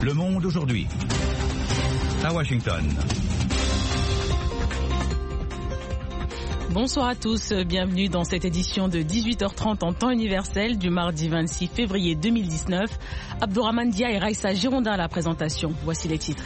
Le Monde aujourd'hui. À Washington. Bonsoir à tous, bienvenue dans cette édition de 18h30 en temps universel du mardi 26 février 2019. Abdourahmane Dia et Raissa Girondin à la présentation. Voici les titres.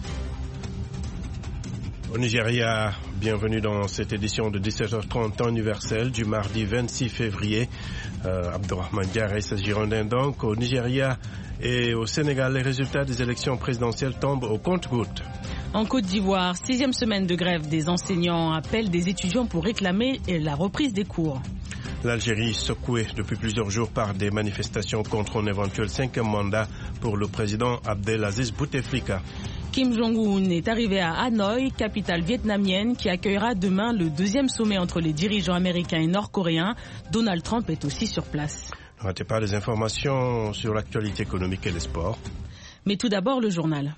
Au Nigeria, bienvenue dans cette édition de 17h30 temps universel du mardi 26 février. Abdourahmane Dia et Raissa Girondin donc. Au Nigeria et au Sénégal, les résultats des élections présidentielles tombent au compte-gouttes. En Côte d'Ivoire, 6e semaine de grève des enseignants appellent des étudiants pour réclamer la reprise des cours. L'Algérie secouée depuis plusieurs jours par des manifestations contre un éventuel 5e mandat pour le président Abdelaziz Bouteflika. Kim Jong-un est arrivé à Hanoï, capitale vietnamienne, qui accueillera demain le 2e sommet entre les dirigeants américains et nord-coréens. Donald Trump est aussi sur place. Ne ratez pas les informations sur l'actualité économique et les sports. Mais tout d'abord, le journal.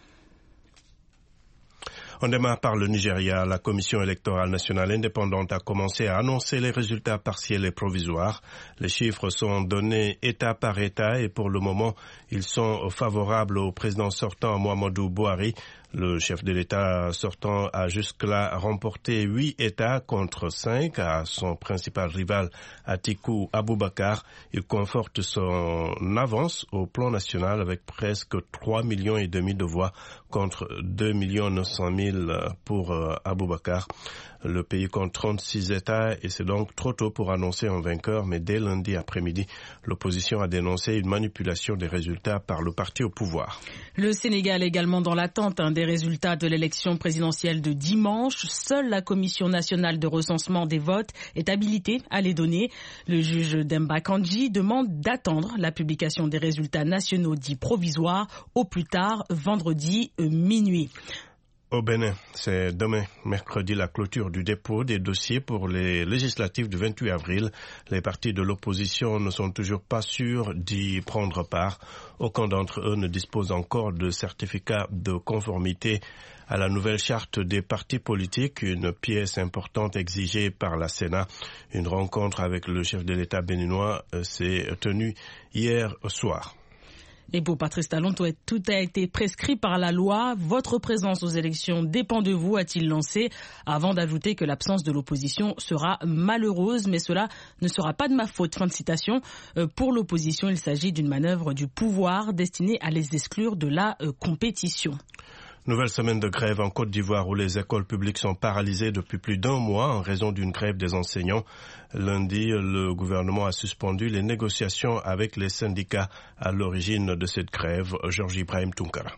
On démarre par le Nigeria. La Commission électorale nationale indépendante a commencé à annoncer les résultats partiels et provisoires. Les chiffres sont donnés État par État et pour le moment, ils sont favorables au président sortant Muhammadu Buhari. Le chef de l'État sortant a jusque-là remporté 8 États contre 5 à son principal rival Atiku Abubakar. Il conforte son avance au plan national avec presque 3,5 millions de voix contre 2,9 millions pour Abubakar. Le pays compte 36 États et c'est donc trop tôt pour annoncer un vainqueur, mais dès lundi après-midi, l'opposition a dénoncé une manipulation des résultats par le parti au pouvoir. Le Sénégal est également dans l'attente des résultats de l'élection présidentielle de dimanche. Seule la Commission nationale de recensement des votes est habilitée à les donner. Le juge Demba Kandji demande d'attendre la publication des résultats nationaux dits provisoires au plus tard vendredi minuit. Au Bénin, c'est demain, mercredi, la clôture du dépôt des dossiers pour les législatives du 28 avril. Les partis de l'opposition ne sont toujours pas sûrs d'y prendre part. Aucun d'entre eux ne dispose encore de certificat de conformité à la nouvelle charte des partis politiques, une pièce importante exigée par la Sénat. Une rencontre avec le chef de l'État béninois s'est tenue hier soir. Et pour Patrice Talon, tout a été prescrit par la loi. Votre présence aux élections dépend de vous, a-t-il lancé, avant d'ajouter que l'absence de l'opposition sera malheureuse, mais cela ne sera pas de ma faute. Fin de citation. Pour l'opposition, il s'agit d'une manœuvre du pouvoir destinée à les exclure de la compétition. Nouvelle semaine de grève en Côte d'Ivoire où les écoles publiques sont paralysées depuis plus d'un mois en raison d'une grève des enseignants. Lundi, le gouvernement a suspendu les négociations avec les syndicats à l'origine de cette grève. Georges Ibrahim Tunkara.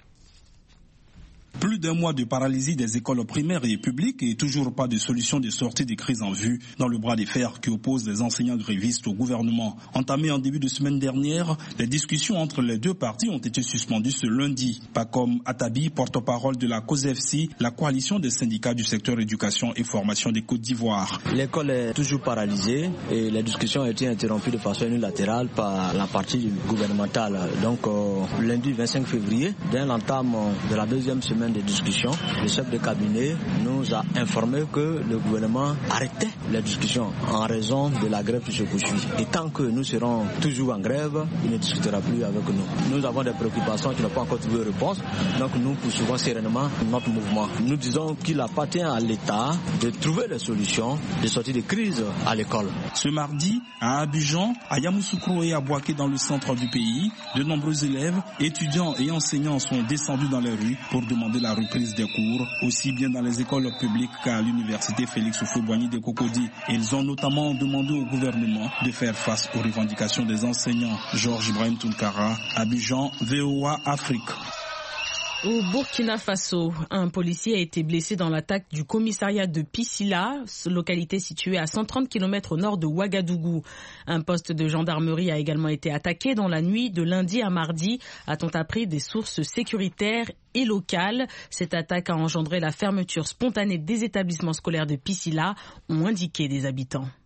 Plus d'un mois de paralysie des écoles primaires et publiques et toujours pas de solution de sortie des crises en vue dans le bras de fer qui oppose les enseignants grévistes au gouvernement. Entamées en début de semaine dernière, les discussions entre les deux parties ont été suspendues ce lundi. Pakom Atabi, porte-parole de la COSEFSI, la coalition des syndicats du secteur éducation et formation des Côtes d'Ivoire. L'école est toujours paralysée et les discussions ont été interrompues de façon unilatérale par la partie gouvernementale. Donc lundi 25 février, dès l'entame de la deuxième semaine de discussion, le chef de cabinet nous a informé que le gouvernement arrêtait les discussions en raison de la grève qui se poursuit. Et tant que nous serons toujours en grève, il ne discutera plus avec nous. Nous avons des préoccupations qui n'ont pas encore trouvé réponse, donc nous poursuivons sereinement notre mouvement. Nous disons qu'il appartient à l'État de trouver les solutions de sortie de crise à l'école. Ce mardi, à Abidjan, à Yamoussoukro et à Bouaké dans le centre du pays, de nombreux élèves, étudiants et enseignants sont descendus dans les rues pour demander la reprise des cours, aussi bien dans les écoles publiques qu'à l'université Félix Houphouët-Boigny de Cocody. Ils ont notamment demandé au gouvernement de faire face aux revendications des enseignants. Georges Ibrahim Tunkara, Abidjan, VOA Afrique. Au Burkina Faso, un policier a été blessé dans l'attaque du commissariat de Pissila, localité située à 130 km au nord de Ouagadougou. Un poste de gendarmerie a également été attaqué dans la nuit de lundi à mardi, a-t-on appris des sources sécuritaires et locales. Cette attaque a engendré la fermeture spontanée des établissements scolaires de Pissila, ont indiqué des habitants.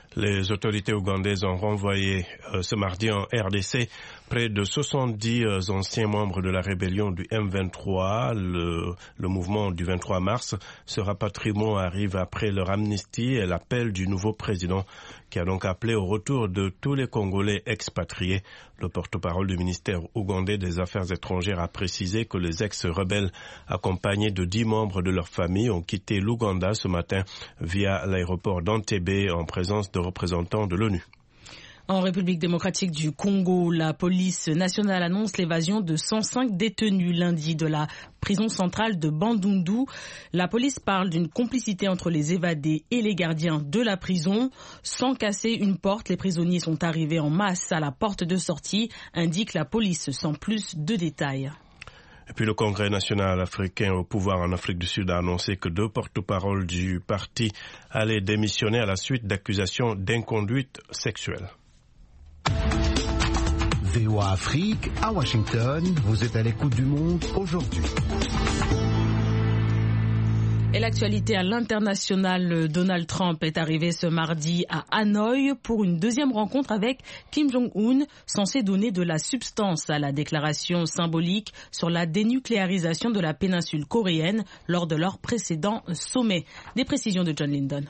Les autorités ougandaises ont renvoyé ce mardi en RDC près de 70 anciens membres de la rébellion du M23. Le mouvement du 23 mars. Ce rapatriement arrive après leur amnistie et l'appel du nouveau président qui a donc appelé au retour de tous les Congolais expatriés. Le porte-parole du ministère ougandais des Affaires étrangères a précisé que les ex-rebelles accompagnés de 10 membres de leur famille ont quitté l'Ouganda ce matin via l'aéroport d'Entebbe en présence de représentants de l'ONU. En République démocratique du Congo, la police nationale annonce l'évasion de 105 détenus lundi de la prison centrale de Bandundu. La police parle d'une complicité entre les évadés et les gardiens de la prison. Sans casser une porte, les prisonniers sont arrivés en masse à la porte de sortie, indique la police sans plus de détails. Et puis le Congrès national africain au pouvoir en Afrique du Sud a annoncé que 2 porte-paroles du parti allaient démissionner à la suite d'accusations d'inconduite sexuelle. VOA Afrique, à Washington, vous êtes à l'écoute du monde aujourd'hui. Et l'actualité à l'international, Donald Trump est arrivé ce mardi à Hanoï pour une deuxième rencontre avec Kim Jong-un, censé donner de la substance à la déclaration symbolique sur la dénucléarisation de la péninsule coréenne lors de leur précédent sommet. Des précisions de John Linden.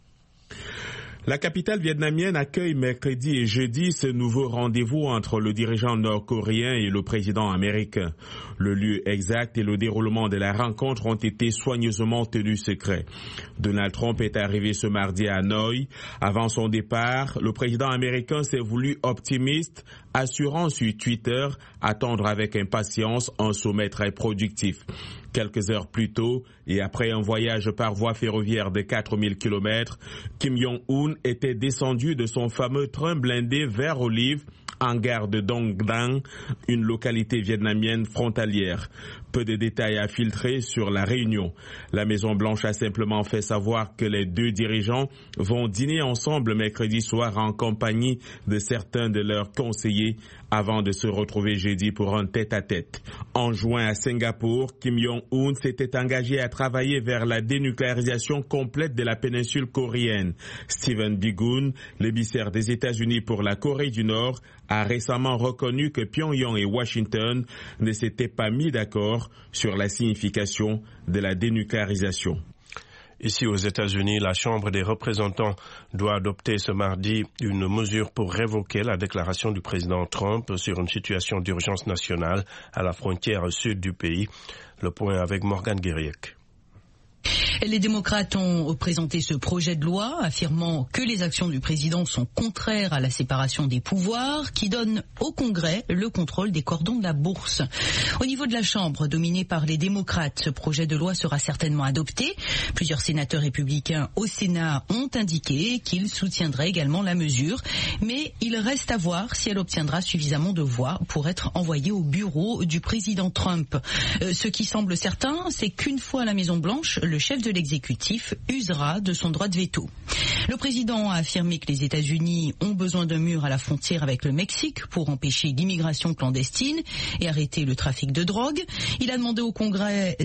La capitale vietnamienne accueille mercredi et jeudi ce nouveau rendez-vous entre le dirigeant nord-coréen et le président américain. Le lieu exact et le déroulement de la rencontre ont été soigneusement tenus secrets. Donald Trump est arrivé ce mardi à Hanoï. Avant son départ, le président américain s'est voulu optimiste, assurant sur Twitter attendre avec impatience un sommet très productif. Quelques heures plus tôt, et après un voyage par voie ferroviaire de 4000 km, Kim Jong-un était descendu de son fameux train blindé vert olive en gare de Dong Dang, une localité vietnamienne frontalière. Peu de détails à filtrer sur la réunion. La Maison-Blanche a simplement fait savoir que les 2 dirigeants vont dîner ensemble mercredi soir en compagnie de certains de leurs conseillers avant de se retrouver jeudi pour un tête-à-tête. En juin à Singapour, Kim Jong-un s'était engagé à travailler vers la dénucléarisation complète de la péninsule coréenne. Stephen Biegun, l'émissaire des États-Unis pour la Corée du Nord, a récemment reconnu que Pyongyang et Washington ne s'étaient pas mis d'accord sur la signification de la dénucléarisation. Ici aux États-Unis, la Chambre des représentants doit adopter ce mardi une mesure pour révoquer la déclaration du président Trump sur une situation d'urgence nationale à la frontière sud du pays. Le point avec Morgane Guériec. Les démocrates ont présenté ce projet de loi affirmant que les actions du président sont contraires à la séparation des pouvoirs qui donne au Congrès le contrôle des cordons de la bourse. Au niveau de la Chambre, dominée par les démocrates, ce projet de loi sera certainement adopté. Plusieurs sénateurs républicains au Sénat ont indiqué qu'ils soutiendraient également la mesure, mais il reste à voir si elle obtiendra suffisamment de voix pour être envoyée au bureau du président Trump. Ce qui semble certain, c'est qu'une fois à la Maison-Blanche, le chef de l'exécutif usera de son droit de veto. Le président a affirmé que les États-Unis ont besoin d'un mur à la frontière avec le Mexique pour empêcher l'immigration clandestine et arrêter le trafic de drogue. Il a demandé au Congrès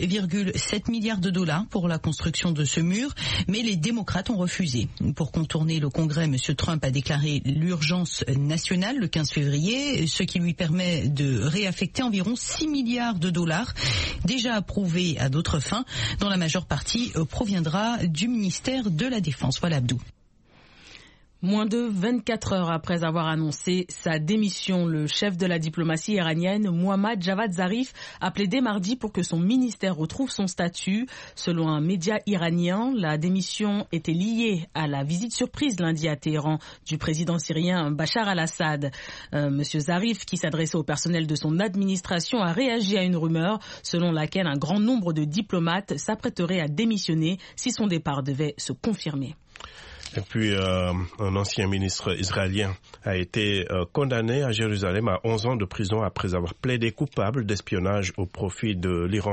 5,7 milliards de dollars pour la construction de ce mur, mais les démocrates ont refusé. Pour contourner le Congrès, M. Trump a déclaré l'urgence nationale le 15 février, ce qui lui permet de réaffecter environ 6 milliards de dollars déjà approuvés à d'autres fins, dont la majeure partie proviendra du ministère de la Défense. Voilà Abdou. Moins de 24 heures après avoir annoncé sa démission, le chef de la diplomatie iranienne, Mohammad Javad Zarif, a plaidé mardi pour que son ministère retrouve son statut. Selon un média iranien, la démission était liée à la visite surprise lundi à Téhéran du président syrien Bachar al-Assad. Monsieur Zarif, qui s'adressait au personnel de son administration, a réagi à une rumeur selon laquelle un grand nombre de diplomates s'apprêteraient à démissionner si son départ devait se confirmer. Et puis, un ancien ministre israélien a été condamné à Jérusalem à 11 ans de prison après avoir plaidé coupable d'espionnage au profit de l'Iran.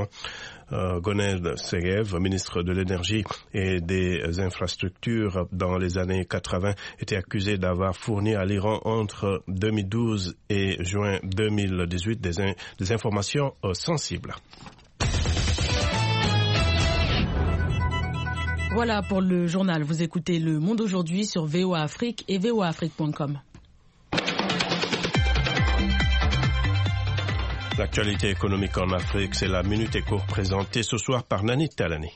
Goned Segev, ministre de l'énergie et des infrastructures dans les années 80, était accusé d'avoir fourni à l'Iran entre 2012 et juin 2018 des informations sensibles. Voilà pour le journal. Vous écoutez Le Monde aujourd'hui sur VOA Afrique et voaafrique.com. L'actualité économique en Afrique, c'est la Minute Éco présentée ce soir par Nani Talani.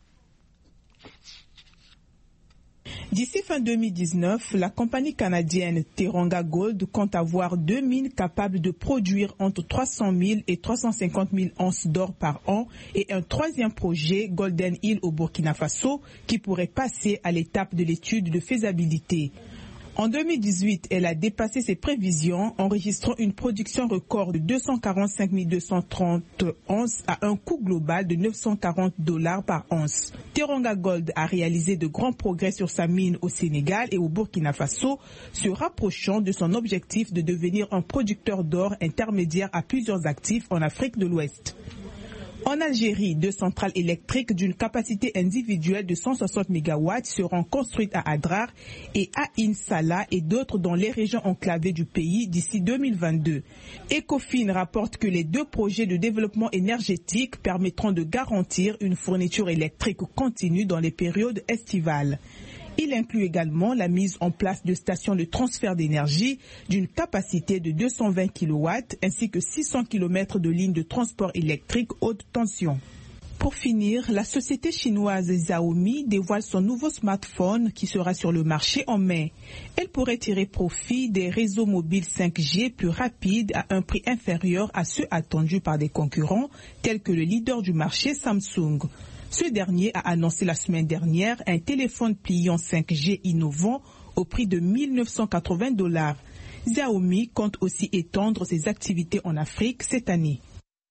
D'ici fin 2019, la compagnie canadienne Teranga Gold compte avoir 2 mines capables de produire entre 300 000 et 350 000 onces d'or par an et un troisième projet, Golden Hill au Burkina Faso, qui pourrait passer à l'étape de l'étude de faisabilité. En 2018, elle a dépassé ses prévisions, enregistrant une production record de 245 230 onces à un coût global de $940 par once. Teranga Gold a réalisé de grands progrès sur sa mine au Sénégal et au Burkina Faso, se rapprochant de son objectif de devenir un producteur d'or intermédiaire à plusieurs actifs en Afrique de l'Ouest. En Algérie, 2 centrales électriques d'une capacité individuelle de 160 MW seront construites à Adrar et à Insala et d'autres dans les régions enclavées du pays d'ici 2022. Ecofin rapporte que les 2 projets de développement énergétique permettront de garantir une fourniture électrique continue dans les périodes estivales. Il inclut également la mise en place de stations de transfert d'énergie d'une capacité de 220 kW ainsi que 600 km de lignes de transport électrique haute tension. Pour finir, la société chinoise Xiaomi dévoile son nouveau smartphone qui sera sur le marché en mai. Elle pourrait tirer profit des réseaux mobiles 5G plus rapides à un prix inférieur à ceux attendus par des concurrents tels que le leader du marché Samsung. Ce dernier a annoncé la semaine dernière un téléphone pliant 5G innovant au prix de $1 980. Xiaomi compte aussi étendre ses activités en Afrique cette année.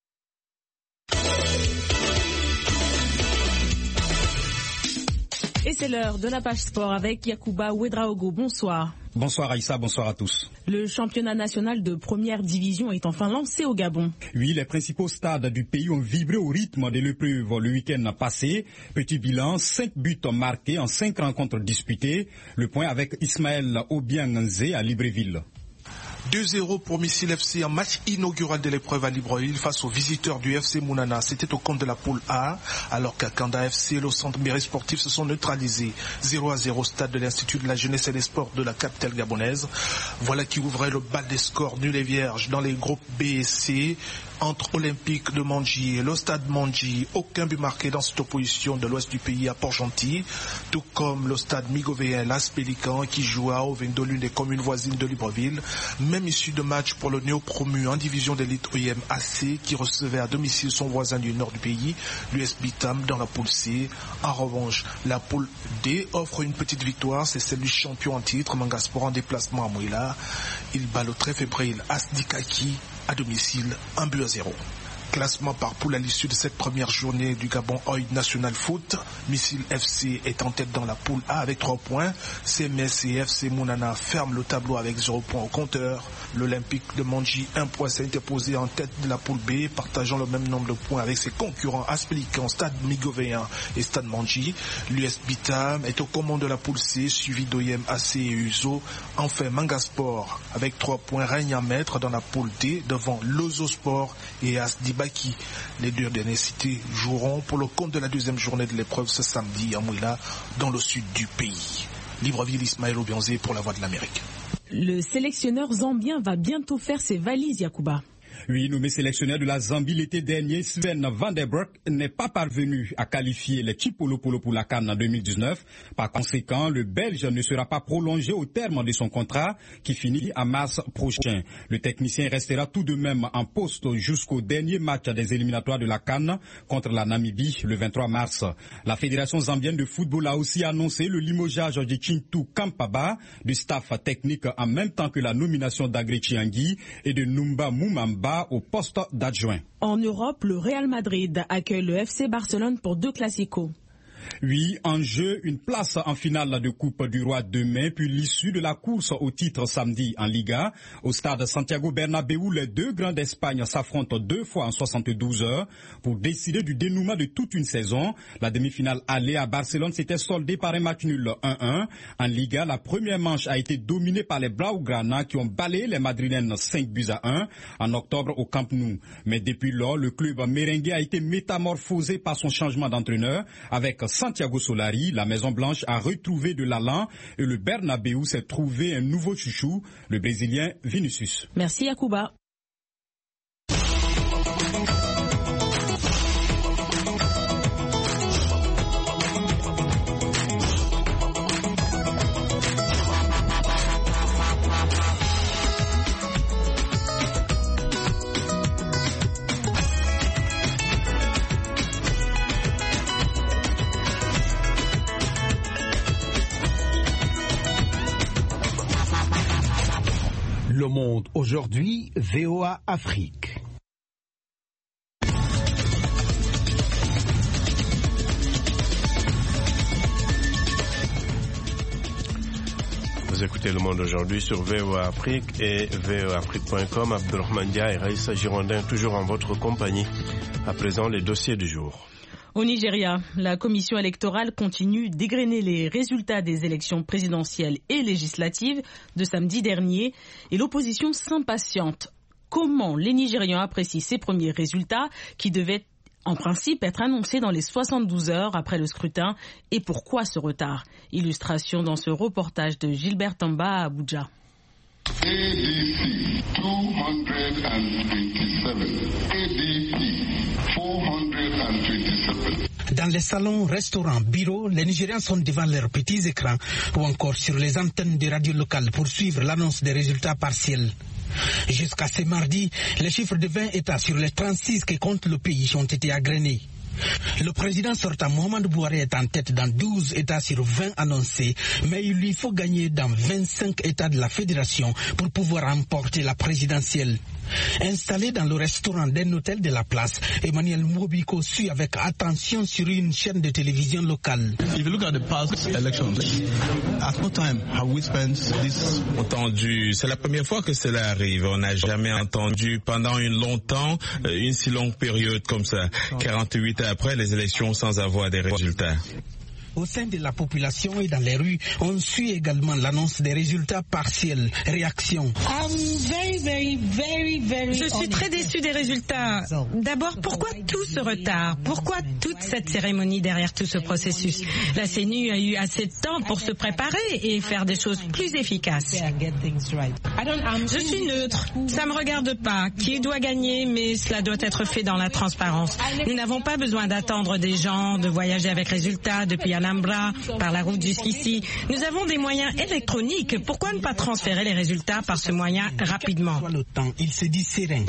Et c'est l'heure de la page sport avec Yacouba Ouedraogo. Bonsoir. Bonsoir Aïssa, bonsoir à tous. Le championnat national de première division est enfin lancé au Gabon. Oui, les principaux stades du pays ont vibré au rythme de l'épreuve le week-end passé. Petit bilan, 5 buts marqués en 5 rencontres disputées. Le point avec Ismaël Obianganze à Libreville. 2-0 pour Missile FC en match inaugural de l'épreuve à Libreville face aux visiteurs du FC Mounana. C'était au compte de la poule A, alors qu'à Kanda FC et le centre Méré Sportif se sont neutralisés. 0-0 au stade de l'Institut de la Jeunesse et des Sports de la capitale gabonaise. Voilà qui ouvrait le bal des scores nuls et vierges dans les groupes B et C. Entre Olympique de Mandji et le stade Mandji, aucun but marqué dans cette opposition de l'ouest du pays à Port-Gentil, tout comme le stade migovéen Las Pélican qui joue à Ovendo, l'une des communes voisines de Libreville. Même issue de match pour le néo-promu en division d'élite OIM AC qui recevait à domicile son voisin du nord du pays, l'US Bitam dans la poule C. En revanche, la poule D offre une petite victoire, c'est celle du champion en titre, Mangasport en déplacement à Mouila. Il bat le très fébrile Asdikaki à domicile, 1-0. Classement par poule à l'issue de cette première journée du Gabon Oil National Foot. Missile FC est en tête dans la poule A avec 3 points. CMS et FC Mounana ferment le tableau avec 0 points au compteur. L'Olympique de Mandji, 1 point, s'est interposé en tête de la poule B, partageant le même nombre de points avec ses concurrents Aspélican, Stade Migovéen et Stade Mandji. L'US Bitam est aux commandes de la poule C, suivi d'OIM AC et USO. Enfin, Mangasport, avec 3 points, règne en maître dans la poule D devant Lozo Sport et Asdi Baki. Les 2 derniers cités joueront pour le compte de la deuxième journée de l'épreuve ce samedi à Mouila, dans le sud du pays. Libreville, Ismaël Obianze pour la Voix de l'Amérique. Le sélectionneur zambien va bientôt faire ses valises, Yacouba. Oui, nommé sélectionneur de la Zambie l'été dernier, Sven Van der Broek n'est pas parvenu à qualifier les Chipolo Polo pour la CAN en 2019. Par conséquent, le Belge ne sera pas prolongé au terme de son contrat qui finit en mars prochain. Le technicien restera tout de même en poste jusqu'au dernier match des éliminatoires de la CAN contre la Namibie le 23 mars. La Fédération zambienne de football a aussi annoncé le limogeage de Chintu Kampaba du staff technique en même temps que la nomination d'Agre Chiangui et de Numba Mumamba au poste d'adjoint. En Europe, le Real Madrid accueille le FC Barcelone pour 2 classicos. Oui, en jeu, une place en finale de Coupe du Roi demain, puis l'issue de la course au titre samedi en Liga. Au stade Santiago Bernabéu, les 2 grands d'Espagne s'affrontent 2 fois en 72 heures pour décider du dénouement de toute une saison. La demi-finale allée à Barcelone s'était soldée par un match nul 1-1. En Liga, la première manche a été dominée par les Blaugrana qui ont balayé les Madrilènes 5-1 en octobre au Camp Nou. Mais depuis lors, le club merengue a été métamorphosé par son changement d'entraîneur avec Santiago Solari, la Maison-Blanche a retrouvé de l'allant et le Bernabéu s'est trouvé un nouveau chouchou, le Brésilien Vinicius. Merci Yacouba. Le Monde aujourd'hui, VOA Afrique. Vous écoutez Le Monde aujourd'hui sur VOA Afrique et voaafrique.com. Abdelrahman Dia et Raïssa Girondin toujours en votre compagnie. À présent, les dossiers du jour. Au Nigeria, la commission électorale continue d'égrener les résultats des élections présidentielles et législatives de samedi dernier et l'opposition s'impatiente. Comment les Nigérians apprécient ces premiers résultats qui devaient en principe être annoncés dans les 72 heures après le scrutin et pourquoi ce retard? Illustration dans ce reportage de Gilbert Tamba à Abuja. ADC 227, ADP 427. Dans les salons, restaurants, bureaux, les Nigérians sont devant leurs petits écrans ou encore sur les antennes de radio locales pour suivre l'annonce des résultats partiels. Jusqu'à ce mardi, les chiffres de 20 États sur les 36 qui comptent le pays ont été agrénés. Le président sortant Mohamed Bouhari est en tête dans 12 États sur 20 annoncés, mais il lui faut gagner dans 25 États de la fédération pour pouvoir remporter la présidentielle. Installé dans le restaurant d'un hôtel de la place, Emmanuel Mobiko suit avec attention sur une chaîne de télévision locale. Entendu, c'est la première fois que cela arrive. On n'a jamais entendu pendant longtemps une si longue période comme ça. 48 heures après les élections sans avoir des résultats. Au sein de la population et dans les rues, on suit également l'annonce des résultats partiels. Réaction. Je suis très déçue des résultats. D'abord, pourquoi tout ce retard? Pourquoi toute cette cérémonie derrière tout ce processus? La CENU a eu assez de temps pour se préparer et faire des choses plus efficaces. Je suis neutre. Ça ne me regarde pas. Qui doit gagner, mais cela doit être fait dans la transparence. Nous n'avons pas besoin d'attendre des gens, de voyager avec résultats depuis Alhambra, par la route jusqu'ici. Nous avons des moyens électroniques. Pourquoi ne pas transférer les résultats par ce moyen rapidement? Il se dit serein.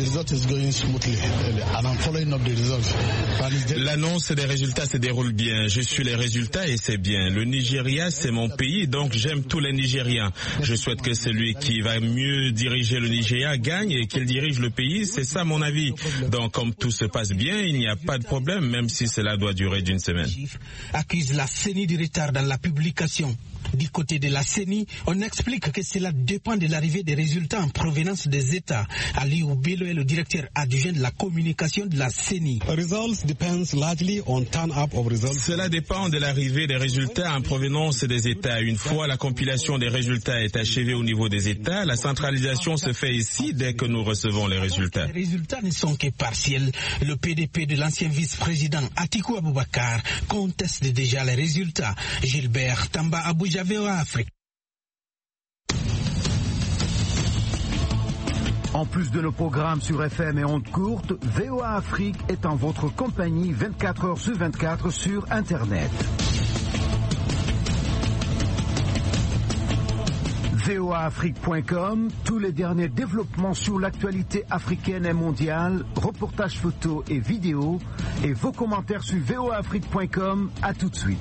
L'annonce des résultats se déroule bien. Je suis les résultats et c'est bien. Le Nigeria, c'est mon pays, donc j'aime tous les Nigériens. Je souhaite que celui qui va mieux diriger le Nigeria gagne et qu'il dirige le pays. C'est ça mon avis. Donc comme tout se passe bien, il n'y a pas de problème, même si cela doit durer d'une semaine. Accuse la CENI du retard dans la publication. Du côté de la CENI, on explique que cela dépend de l'arrivée des résultats en provenance des États. Aliou Bello est le directeur adjoint de la communication de la CENI. Cela dépend de l'arrivée des résultats en provenance des États. Une fois la compilation des résultats est achevée au niveau des États, la centralisation se fait ici dès que nous recevons les résultats. Les résultats ne sont que partiels. Le PDP de l'ancien vice-président Atikou Abubakar conteste déjà les résultats. Gilbert Tamba, Abuja, VOA Afrique. En plus de nos programmes sur FM et ondes courtes, VOA Afrique est en votre compagnie 24 heures sur 24 sur Internet. voaafrique.com, tous les derniers développements sur l'actualité africaine et mondiale, reportages photos et vidéos, et vos commentaires sur voaafrique.com. À tout de suite.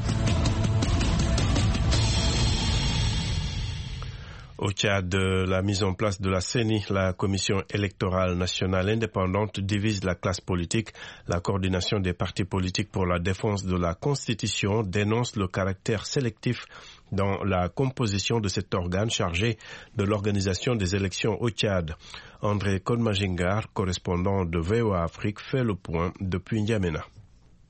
Au Tchad, la mise en place de la CENI, la Commission électorale nationale indépendante, divise la classe politique. La coordination des partis politiques pour la défense de la Constitution dénonce le caractère sélectif dans la composition de cet organe chargé de l'organisation des élections au Tchad. André Kodmajengar, correspondant de VOA Afrique, fait le point depuis N'Djamena.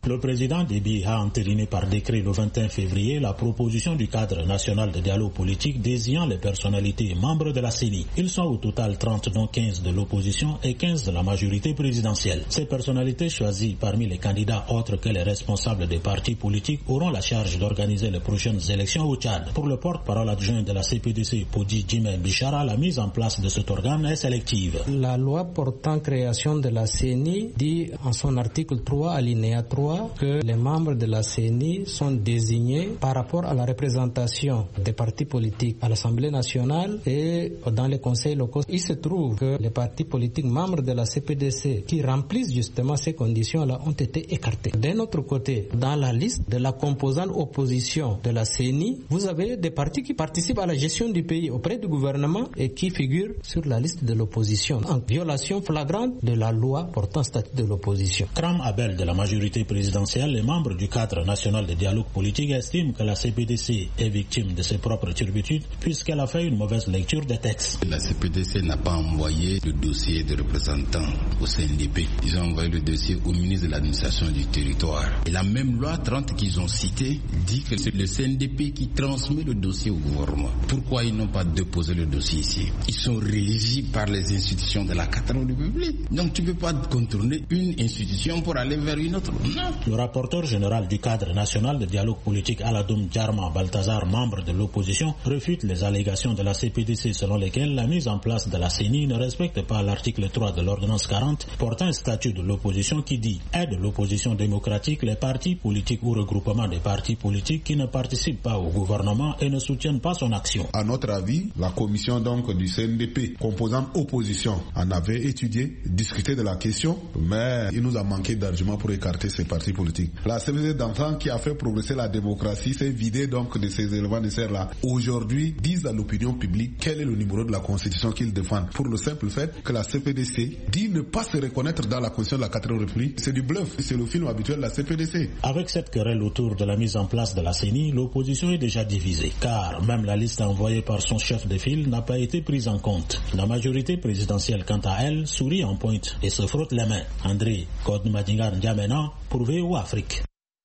Le président Déby a entériné par décret le 21 février la proposition du cadre national de dialogue politique désignant les personnalités membres de la CENI. Ils sont au total 30, dont 15 de l'opposition et 15 de la majorité présidentielle. Ces personnalités choisies parmi les candidats autres que les responsables des partis politiques auront la charge d'organiser les prochaines élections au Tchad. Pour le porte-parole adjoint de la CPDC, Podi Djimé Bichara, la mise en place de cet organe est sélective. La loi portant création de la CENI dit en son article 3, alinéa 3, que les membres de la CENI sont désignés par rapport à la représentation des partis politiques à l'Assemblée nationale et dans les conseils locaux. Il se trouve que les partis politiques membres de la CPDC qui remplissent justement ces conditions-là ont été écartés. D'un autre côté, dans la liste de la composante opposition de la CENI, vous avez des partis qui participent à la gestion du pays auprès du gouvernement et qui figurent sur la liste de l'opposition, en violation flagrante de la loi portant statut de l'opposition. Kram Abel de la majorité présidentielle, les membres du cadre national de dialogue politique estiment que la CPDC est victime de ses propres turpitudes puisqu'elle a fait une mauvaise lecture des textes. La CPDC n'a pas envoyé le dossier de représentants au CNDP. Ils ont envoyé le dossier au ministre de l'administration du territoire. Et la même loi 30 qu'ils ont citée dit que c'est le CNDP qui transmet le dossier au gouvernement. Pourquoi ils n'ont pas déposé le dossier ici? Ils sont régis par les institutions de la 4e République. Donc tu ne peux pas contourner une institution pour aller vers une autre. Non. Le rapporteur général du cadre national de dialogue politique Aladoum Djarma Balthazar, membre de l'opposition, réfute les allégations de la CPDC selon lesquelles la mise en place de la CENI ne respecte pas l'article 3 de l'ordonnance 40 portant un statut de l'opposition qui dit « aide l'opposition démocratique les partis politiques ou regroupements des partis politiques qui ne participent pas au gouvernement et ne soutiennent pas son action ». À notre avis, la commission donc du CNDP, composante opposition, en avait étudié, discuté de la question, mais il nous a manqué d'arguments pour écarter ces partis politiques. La CPDC d'antan qui a fait progresser la démocratie s'est vidée donc de ces éléments nécessaires-là. Aujourd'hui, disent à l'opinion publique quel est le numéro de la Constitution qu'ils défendent. Pour le simple fait que la CPDC dit ne pas se reconnaître dans la Constitution de la 4e République. C'est du bluff, c'est le film habituel de la CPDC. Avec cette querelle autour de la mise en place de la CENI, l'opposition est déjà divisée, car même la liste envoyée par son chef de file n'a pas été prise en compte. La majorité présidentielle, quant à elle, sourit en pointe et se frotte les mains. André Kodmadingar N'Djamena pour VOA Afrique.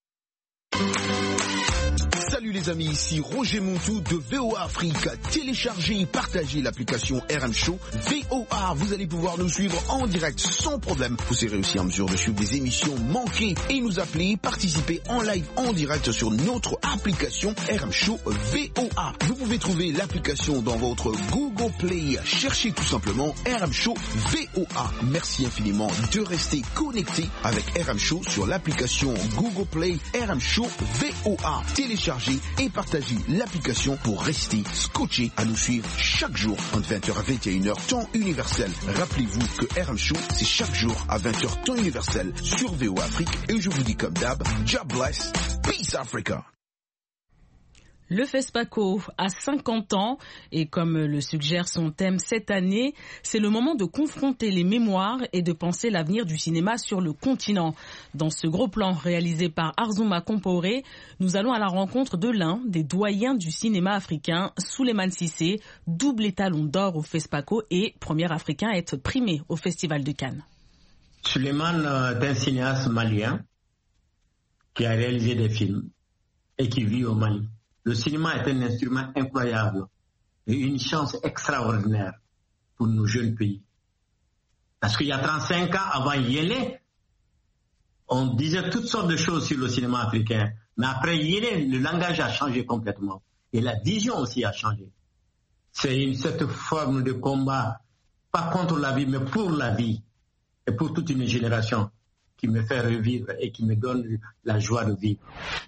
Salut les amis, ici Roger Montou de VOA Afrique. Téléchargez et partagez l'application RM Show VOA. Vous allez pouvoir nous suivre en direct sans problème. Vous serez aussi en mesure de suivre des émissions manquées et nous appeler, participer en live en direct sur notre application RM Show VOA. Vous pouvez trouver l'application dans votre Google Play. Cherchez tout simplement RM Show VOA. Merci infiniment de rester connecté avec RM Show sur l'application Google Play RM Show VOA. Téléchargez et partagez l'application pour rester scotché à nous suivre chaque jour entre 20h à 21h temps universel. Rappelez-vous que RM Show c'est chaque jour à 20h temps universel sur VOA Afrique et je vous dis comme d'hab, God bless, peace Africa. Le FESPACO a 50 ans et comme le suggère son thème cette année, c'est le moment de confronter les mémoires et de penser l'avenir du cinéma sur le continent. Dans ce gros plan réalisé par Arzouma Komporé, nous allons à la rencontre de l'un des doyens du cinéma africain, Souleymane Cissé, double étalon d'or au FESPACO et premier africain à être primé au Festival de Cannes. Souleymane est un cinéaste malien qui a réalisé des films et qui vit au Mali. Le cinéma est un instrument incroyable et une chance extraordinaire pour nos jeunes pays. Parce qu'il y a 35 ans, avant Yélé, on disait toutes sortes de choses sur le cinéma africain. Mais après Yélé, le langage a changé complètement. Et la vision aussi a changé. C'est cette forme de combat, pas contre la vie, mais pour la vie. Et pour toute une génération qui me fait revivre et qui me donne la joie de vivre.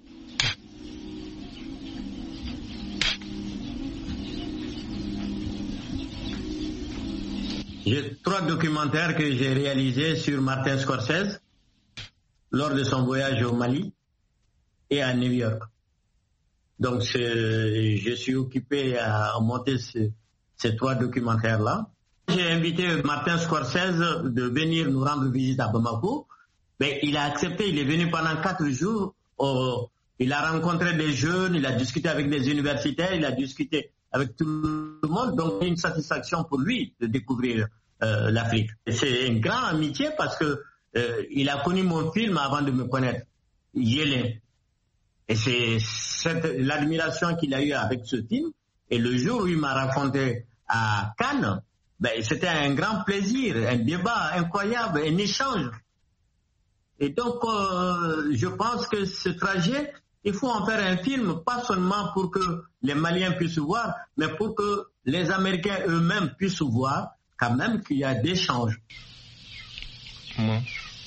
J'ai 3 documentaires que j'ai réalisés sur Martin Scorsese lors de son voyage au Mali et à New York. Donc je suis occupé à monter ces 3 documentaires-là. J'ai invité Martin Scorsese de venir nous rendre visite à Bamako. Mais il a accepté, il est venu pendant 4 jours. Il a rencontré des jeunes, il a discuté avec des universitaires, il a discuté avec tout le monde, donc c'est une satisfaction pour lui de découvrir l'Afrique. C'est une grande amitié parce que il a connu mon film avant de me connaître. Yélé. Et c'est l'admiration qu'il a eue avec ce film. Et le jour où il m'a raconté à Cannes, c'était un grand plaisir, un débat incroyable, un échange. Et donc, je pense que ce trajet, il faut en faire un film, pas seulement pour que les Maliens puissent voir, mais pour que les Américains eux-mêmes puissent voir quand même qu'il y a des changes. Moi,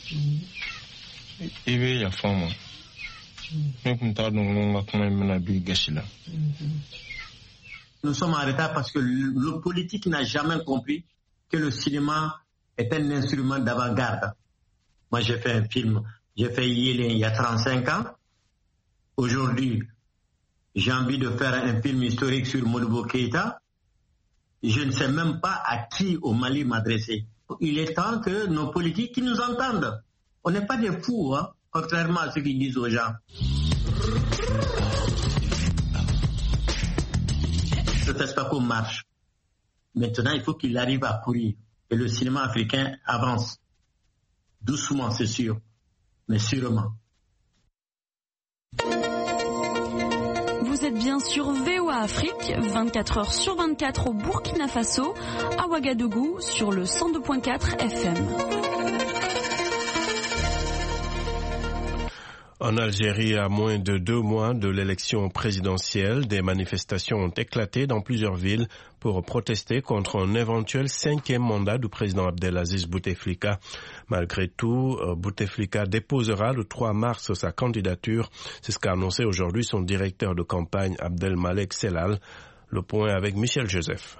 il y a femme. Nous sommes en retard parce que le politique n'a jamais compris que le cinéma est un instrument d'avant-garde. Moi, j'ai fait un film, j'ai fait Yélé il y a 35 ans. Aujourd'hui, j'ai envie de faire un film historique sur Modibo Keïta. Je ne sais même pas à qui au Mali m'adresser. Il est temps que nos politiques qui nous entendent. On n'est pas des fous, hein, contrairement à ce qu'ils disent aux gens. Ce FESPACO marche. Maintenant, il faut qu'il arrive à courir. Et le cinéma africain avance. Doucement, c'est sûr, mais sûrement. Vous êtes bien sur VOA Afrique, 24 heures sur 24 au Burkina Faso, à Ouagadougou, sur le 102.4 FM. En Algérie, à moins de 2 mois de l'élection présidentielle, des manifestations ont éclaté dans plusieurs villes pour protester contre un éventuel 5e mandat du président Abdelaziz Bouteflika. Malgré tout, Bouteflika déposera le 3 mars sa candidature. C'est ce qu'a annoncé aujourd'hui son directeur de campagne Abdelmalek Sellal. Le point avec Michel Joseph.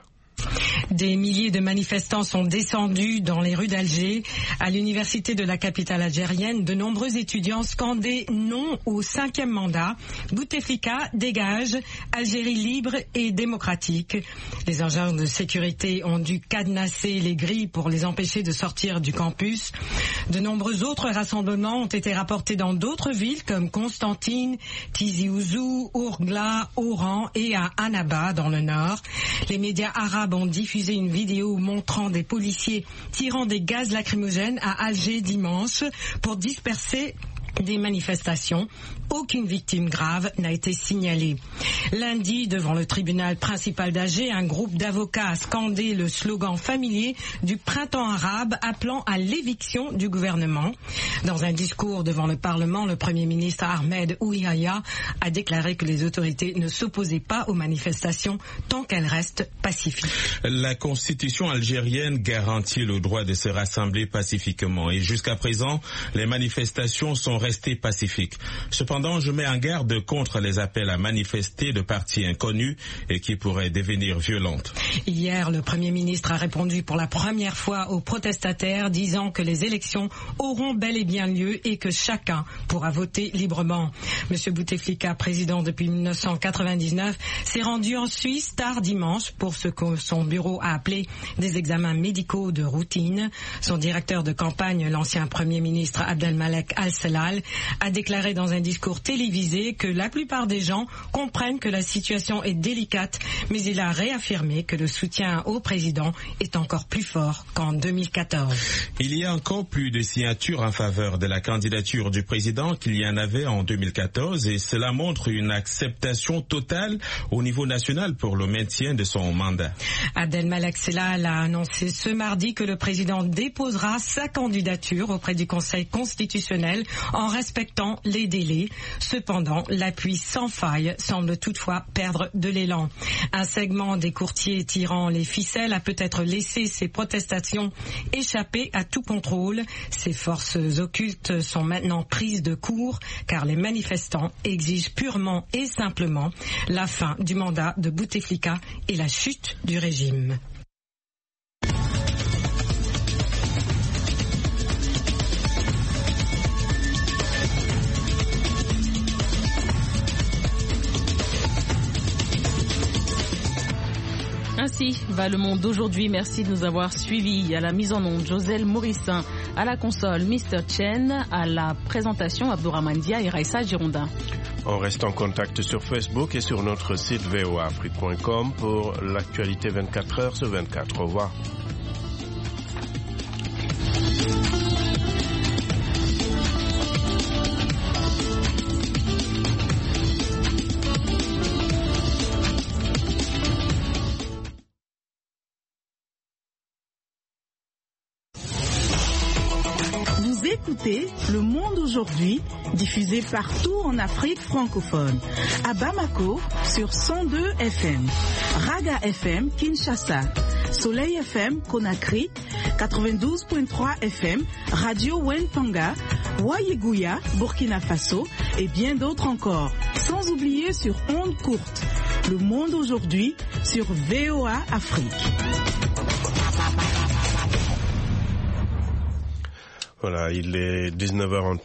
Des milliers de manifestants sont descendus dans les rues d'Alger. À l'université de la capitale algérienne, de nombreux étudiants scandaient non au 5e mandat. Bouteflika dégage, Algérie libre et démocratique. Les agents de sécurité ont dû cadenasser les grilles pour les empêcher de sortir du campus. De nombreux autres rassemblements ont été rapportés dans d'autres villes comme Constantine, Tizi Ouzou, Ourgla, Oran et à Annaba dans le nord. Les médias arabes ont diffusé une vidéo montrant des policiers tirant des gaz lacrymogènes à Alger dimanche pour disperser des manifestations. Aucune victime grave n'a été signalée. Lundi, devant le tribunal principal d'Alger, un groupe d'avocats a scandé le slogan familier du printemps arabe appelant à l'éviction du gouvernement. Dans un discours devant le Parlement, le Premier ministre Ahmed Ouyaya a déclaré que les autorités ne s'opposaient pas aux manifestations tant qu'elles restent pacifiques. La constitution algérienne garantit le droit de se rassembler pacifiquement et jusqu'à présent, les manifestations sont restées pacifiques. Cependant, je mets en garde contre les appels à manifester de partis inconnus et qui pourraient devenir violentes. Hier, le Premier ministre a répondu pour la première fois aux protestataires, disant que les élections auront bel et bien lieu et que chacun pourra voter librement. Monsieur Bouteflika, président depuis 1999, s'est rendu en Suisse tard dimanche pour ce que son bureau a appelé des examens médicaux de routine. Son directeur de campagne, l'ancien Premier ministre Abdelmalek Al-Sellal, a déclaré dans un discours télévisé que la plupart des gens comprennent que la situation est délicate, mais il a réaffirmé que le soutien au président est encore plus fort qu'en 2014. Il y a encore plus de signatures en faveur de la candidature du président qu'il y en avait en 2014 et cela montre une acceptation totale au niveau national pour le maintien de son mandat. Abdelmalek Sellal a annoncé ce mardi que le président déposera sa candidature auprès du Conseil constitutionnel en respectant les délais. Cependant, l'appui sans faille semble toutefois perdre de l'élan. Un segment des courtiers tirant les ficelles a peut-être laissé ces protestations échapper à tout contrôle. Ces forces occultes sont maintenant prises de court car les manifestants exigent purement et simplement la fin du mandat de Bouteflika et la chute du régime. Ainsi va le monde d'aujourd'hui. Merci de nous avoir suivis. À la mise en onde, Joselle Morissin. À la console, Mr. Chen. À la présentation, Abdourahmane Dia et Raissa Girondin. On reste en contact sur Facebook et sur notre site voafrique.com pour l'actualité 24 heures sur 24. Au revoir. écoutez Le Monde aujourd'hui, diffusé partout en Afrique francophone. À Bamako, sur 102 FM. Raga FM, Kinshasa. Soleil FM, Conakry. 92.3 FM, Radio Wentanga. Wayeguya, Burkina Faso. Et bien d'autres encore. Sans oublier sur ondes courtes. Le Monde aujourd'hui, sur VOA Afrique. Voilà, il est 19h